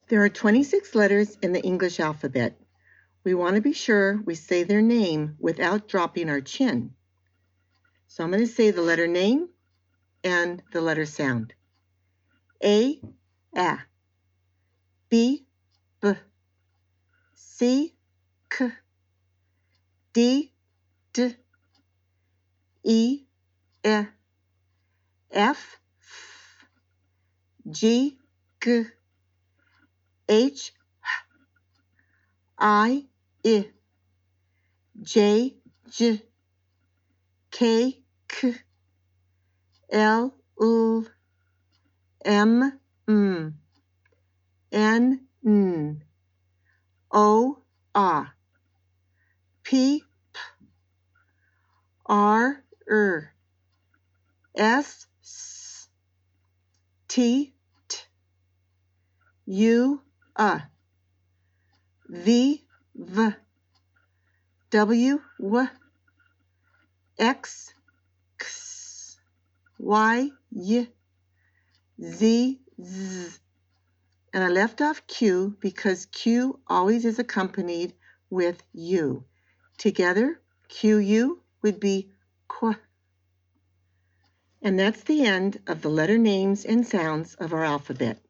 There are 26 letters in the English alphabet. We want to be sure we say their name without dropping our chin. So I'm going to say the letter name and the letter sound. A, B, B, C, K, D, D, E, F, F, G, G, H, I, J, J, K, K, L, M, N, O, P, R, S, T, U, V, W, X, Y, Z. And I left off Q because Q always is accompanied with U. Together, QU would be Qu. And that's the end of the letter names and sounds of our alphabet.